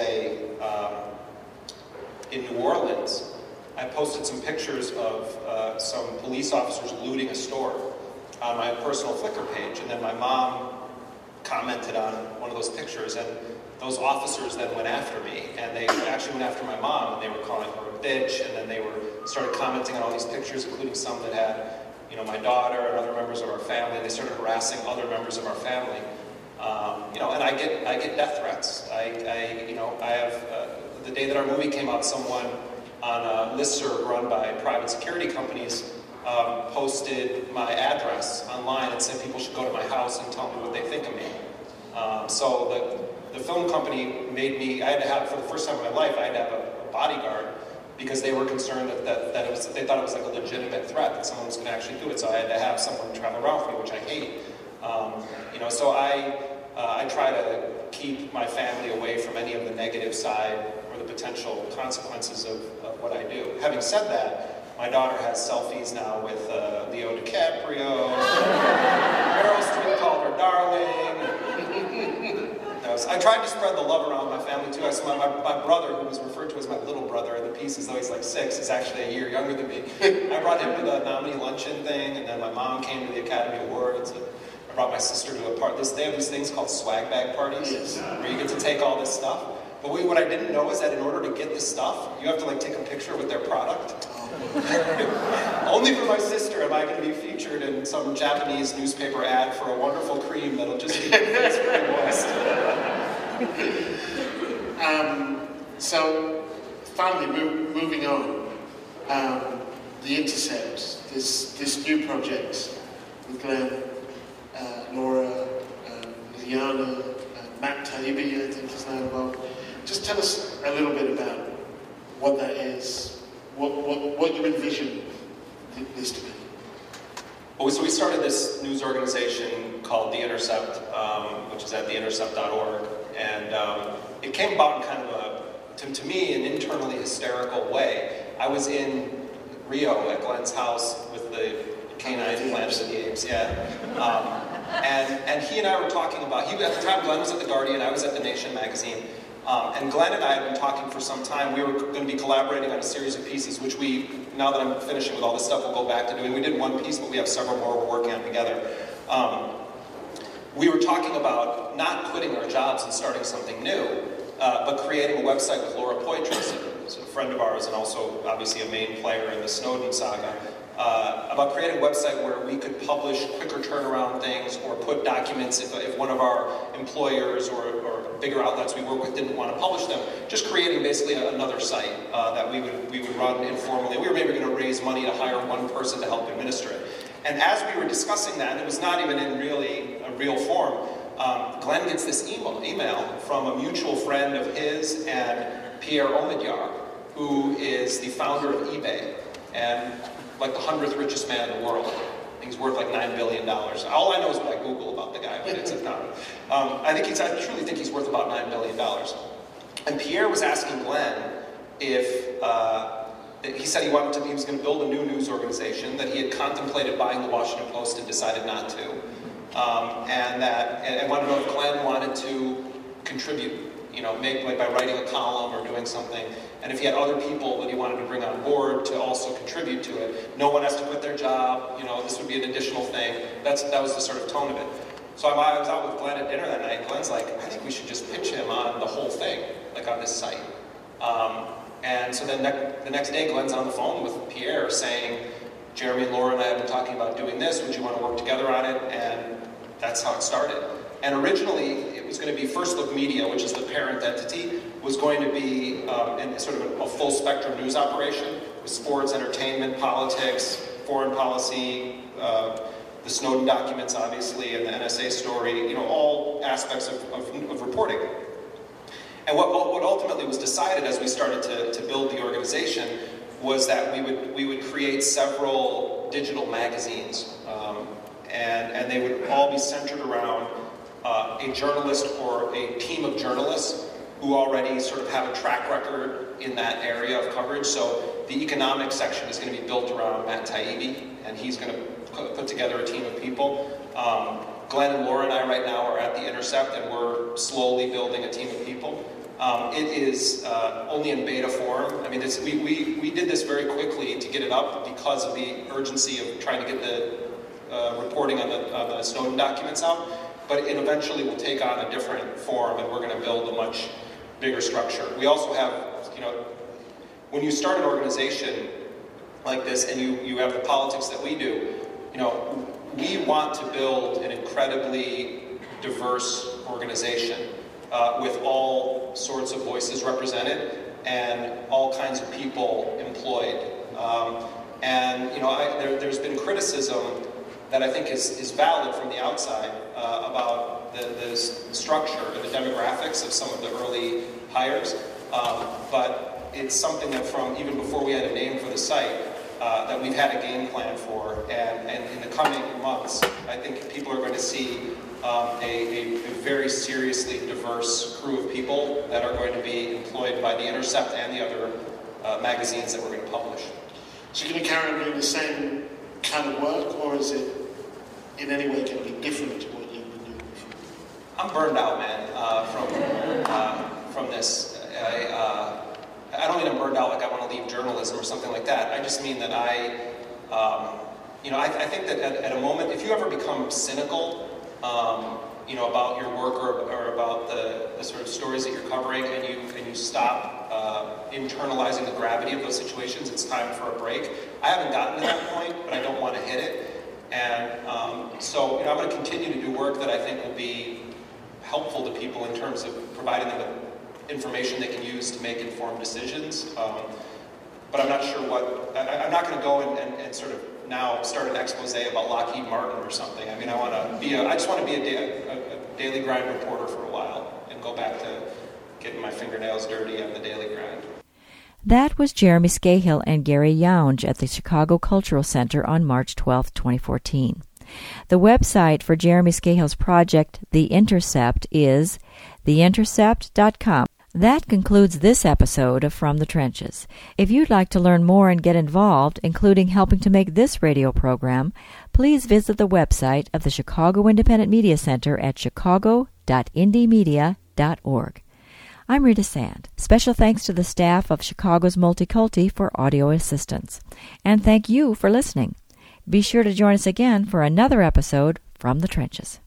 in New Orleans, I posted some pictures of some police officers looting a store on my personal Flickr page, and then my mom commented on one of those pictures, and those officers then went after me, and they actually went after my mom, and they were calling her a bitch, and then they started commenting on all these pictures, including some that had, my daughter and other members of our family, and they started harassing other members of our family. And I get death threats. I have the day that our movie came out, someone on a listserv run by private security companies posted my address online and said people should go to my house and tell me what they think of me. So the film company made me, I had to have, for the first time in my life, I had to have a bodyguard because they were concerned that they thought it was like a legitimate threat, that someone was going to actually do it. So I had to have someone travel around with me, which I hate. So I try to keep my family away from any of the negative side or the potential consequences of what I do. Having said that, my daughter has selfies now with Leo DiCaprio. Meryl Streep called her darling. I tried to spread the love around my family too. My brother, who was referred to as my little brother in the piece, as though he's like 6, is actually a year younger than me. I brought him to the nominee luncheon thing, and then my mom came to the Academy Awards. And I brought my sister to a party. They have these things called swag bag parties, where you get to take all this stuff. But what I didn't know is that in order to get this stuff, you have to take a picture with their product. Only for my sister am I going to be featured in some Japanese newspaper ad for a wonderful cream that'll just keep your face very moist.
So, finally, moving on, The Intercept, this new project with Glenn, Laura, Liana, Matt Taibbi, I think is now involved. Just tell us a little bit about what that is, what you envision this to be.
Well, so we started this news organization called The Intercept, which is at theintercept.org, and it came about in kind of to me, an internally hysterical way. I was in Rio at Glenn's house with the canine Planet of the Apes, And he and I were talking about, at the time Glenn was at The Guardian, I was at The Nation magazine, and Glenn and I had been talking for some time. We were going to be collaborating on a series of pieces, which now that I'm finishing with all this stuff, we'll go back to doing. We did one piece, but we have several more we're working on together. We were talking about not quitting our jobs and starting something new, but creating a website with Laura Poitras, who's a friend of ours and also obviously a main player in the Snowden saga, about creating a website where we could publish quicker turnaround things or put documents if one of our employers or bigger outlets we work with didn't want to publish them, just creating basically another site that we would run informally. We were maybe going to raise money to hire one person to help administer it. And as we were discussing that, and it was not even in really a real form, Glenn gets this email from a mutual friend of his and Pierre Omidyar, who is the founder of eBay and like the 100th richest man in the world. I think he's worth like $9 billion. All I know is what I Google about the guy, but it's not. I truly think he's worth about $9 billion. And Pierre was asking Glenn if he said he was going to build a new news organization, that he had contemplated buying the Washington Post and decided not to, and wanted to know if Glenn wanted to contribute, by writing a column or doing something, and if he had other people that he wanted to bring on board to also contribute to it. No one has to quit their job. This would be an additional thing. That was the sort of tone of it. So I was out with Glenn at dinner that night. Glenn's like, I think we should just pitch him on the whole thing, like on this site. And so then the next day, Glenn's on the phone with Pierre saying, Jeremy and Laura and I have been talking about doing this. Would you want to work together on it? And that's how it started. And originally, it was going to be First Look Media, which is the parent entity, was going to be in sort of a full spectrum news operation with sports, entertainment, politics, foreign policy, the Snowden documents, obviously, and the NSA story, all aspects of reporting. And what ultimately was decided as we started to build the organization was that we would create several digital magazines, and they would all be centered around a journalist or a team of journalists who already sort of have a track record in that area of coverage. So the economics section is going to be built around Matt Taibbi, and he's going to put together a team of people. Glenn and Laura and I right now are at The Intercept, and we're slowly building a team of people. It is only in beta form. I mean, we did this very quickly to get it up because of the urgency of trying to get the reporting on the Snowden documents out. But it eventually will take on a different form, and we're going to build a much bigger structure. We also have, when you start an organization like this and you have the politics that we do, we want to build an incredibly diverse organization with all sorts of voices represented and all kinds of people employed. There's been criticism that I think is valid from the outside about the structure and the demographics of some of the early hires, but it's something that from even before we had a name for the site, that we've had a game plan for, and in the coming months, I think people are going to see a very seriously diverse crew of people that are going to be employed by The Intercept and the other magazines that we're going to publish.
So you're going to carry on doing the same kind of work, or is it in any way going to be different to what you've been doing before?
I'm burned out, man, from this. I don't mean I'm burned out like I want to leave journalism or something like that. I just mean that I think that at a moment, if you ever become cynical, about your work or about the sort of stories that you're covering, and you stop internalizing the gravity of those situations, it's time for a break. I haven't gotten to that point, but I don't want to hit it. And so I'm going to continue to do work that I think will be helpful to people in terms of providing them with information they can use to make informed decisions. But I'm not sure I'm not going to go and sort of now start an expose about Lockheed Martin or something. I mean, I just want to be a daily grind reporter for a while and go back to getting my fingernails dirty on the daily grind.
That was Jeremy Scahill and Gary Younge at the Chicago Cultural Center on March 12, 2014. The website for Jeremy Scahill's project, The Intercept, is theintercept.com. That concludes this episode of From the Trenches. If you'd like to learn more and get involved, including helping to make this radio program, please visit the website of the Chicago Independent Media Center at chicago.indiemedia.org. I'm Rita Sand. Special thanks to the staff of Chicago's Multiculti for audio assistance. And thank you for listening. Be sure to join us again for another episode From the Trenches.